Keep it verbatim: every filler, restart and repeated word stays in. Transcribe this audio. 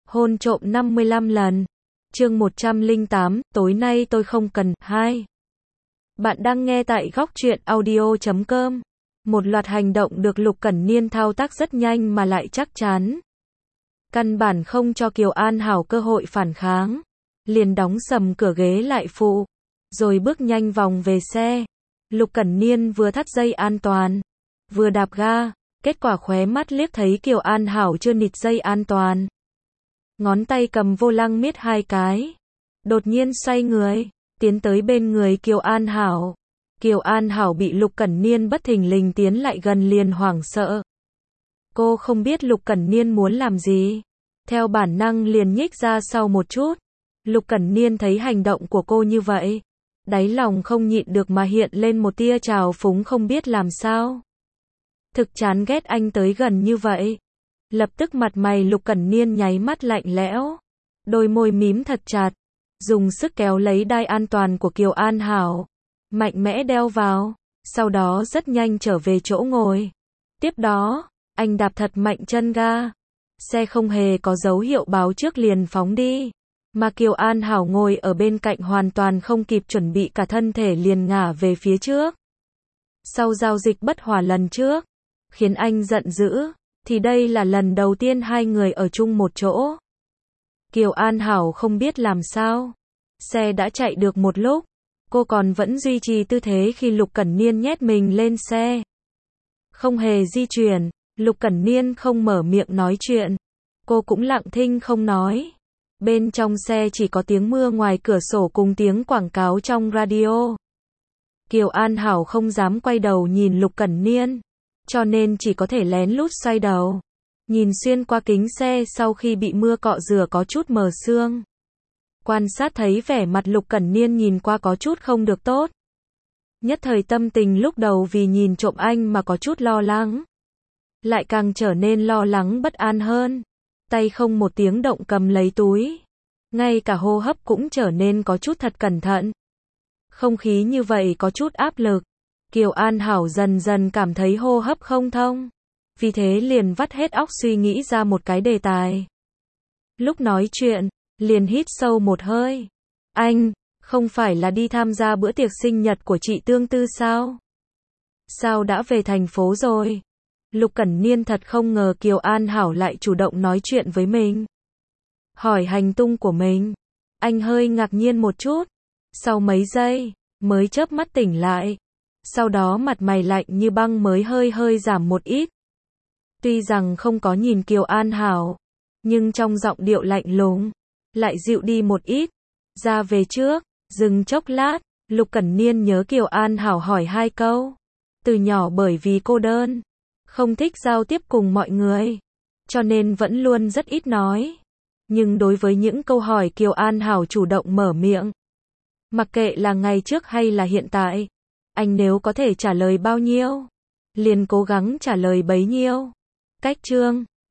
Hôn trộm năm mươi lăm lần. Chương một trăm lẻ tám, tối nay tôi không cần. hai. Bạn đang nghe tại góc truyện audio chấm com. Một loạt hành động được Lục Cẩn Niên thao tác rất nhanh mà lại chắc chắn. Căn bản không cho Kiều An Hảo cơ hội phản kháng. Liền đóng sầm cửa ghế lại phụ. Rồi bước nhanh vòng về xe. Lục Cẩn Niên vừa thắt dây an toàn. Vừa đạp ga. Kết quả khóe mắt liếc thấy Kiều An Hảo chưa nịt dây an toàn. Ngón tay cầm vô lăng miết hai cái. Đột nhiên xoay người. Tiến tới bên người Kiều An Hảo. Kiều An Hảo bị Lục Cẩn Niên bất thình lình tiến lại gần liền hoảng sợ. Cô không biết Lục Cẩn Niên muốn làm gì. Theo bản năng liền nhích ra sau một chút. Lục Cẩn Niên thấy hành động của cô như vậy. Đáy lòng không nhịn được mà hiện lên một tia trào phúng không biết làm sao. Thực chán ghét anh tới gần như vậy. Lập tức mặt mày Lục Cẩn Niên nháy mắt lạnh lẽo. Đôi môi mím thật chặt. Dùng sức kéo lấy đai an toàn của Kiều An Hảo. Mạnh mẽ đeo vào. Sau đó rất nhanh trở về chỗ ngồi. Tiếp đó, anh đạp thật mạnh chân ga. Xe không hề có dấu hiệu báo trước liền phóng đi. Mà Kiều An Hảo ngồi ở bên cạnh hoàn toàn không kịp chuẩn bị cả thân thể liền ngả về phía trước. Sau giao dịch bất hòa lần trước, khiến anh giận dữ, thì đây là lần đầu tiên hai người ở chung một chỗ. Kiều An Hảo không biết làm sao. Xe đã chạy được một lúc, cô còn vẫn duy trì tư thế khi Lục Cẩn Niên nhét mình lên xe. Không hề di chuyển, Lục Cẩn Niên không mở miệng nói chuyện. Cô cũng lặng thinh không nói. Bên trong xe chỉ có tiếng mưa ngoài cửa sổ cùng tiếng quảng cáo trong radio. Kiều An Hảo không dám quay đầu nhìn Lục Cẩn Niên, cho nên chỉ có thể lén lút xoay đầu. Nhìn xuyên qua kính xe sau khi bị mưa cọ rửa có chút mờ sương. Quan sát thấy vẻ mặt Lục Cẩn Niên nhìn qua có chút không được tốt. Nhất thời tâm tình lúc đầu vì nhìn trộm anh mà có chút lo lắng. Lại càng trở nên lo lắng bất an hơn. Tay không một tiếng động cầm lấy túi. Ngay cả hô hấp cũng trở nên có chút thật cẩn thận. Không khí như vậy có chút áp lực. Kiều An Hảo dần dần cảm thấy hô hấp không thông. Vì thế liền vắt hết óc suy nghĩ ra một cái đề tài. Lúc nói chuyện, liền hít sâu một hơi. Anh, không phải là đi tham gia bữa tiệc sinh nhật của chị Tương Tư sao? Sao đã về thành phố rồi? Lục Cẩn Niên thật không ngờ Kiều An Hảo lại chủ động nói chuyện với mình. Hỏi hành tung của mình. Anh hơi ngạc nhiên một chút. Sau mấy giây, mới chớp mắt tỉnh lại. Sau đó mặt mày lạnh như băng mới hơi hơi giảm một ít. Tuy rằng không có nhìn Kiều An Hảo, nhưng trong giọng điệu lạnh lùng, lại dịu đi một ít. Ra về trước, dừng chốc lát, Lục Cẩn Niên nhớ Kiều An Hảo hỏi hai câu. Từ nhỏ bởi vì cô đơn, không thích giao tiếp cùng mọi người, cho nên vẫn luôn rất ít nói. Nhưng đối với những câu hỏi Kiều An Hảo chủ động mở miệng, mặc kệ là ngày trước hay là hiện tại, anh nếu có thể trả lời bao nhiêu, liền cố gắng trả lời bấy nhiêu. Cách chương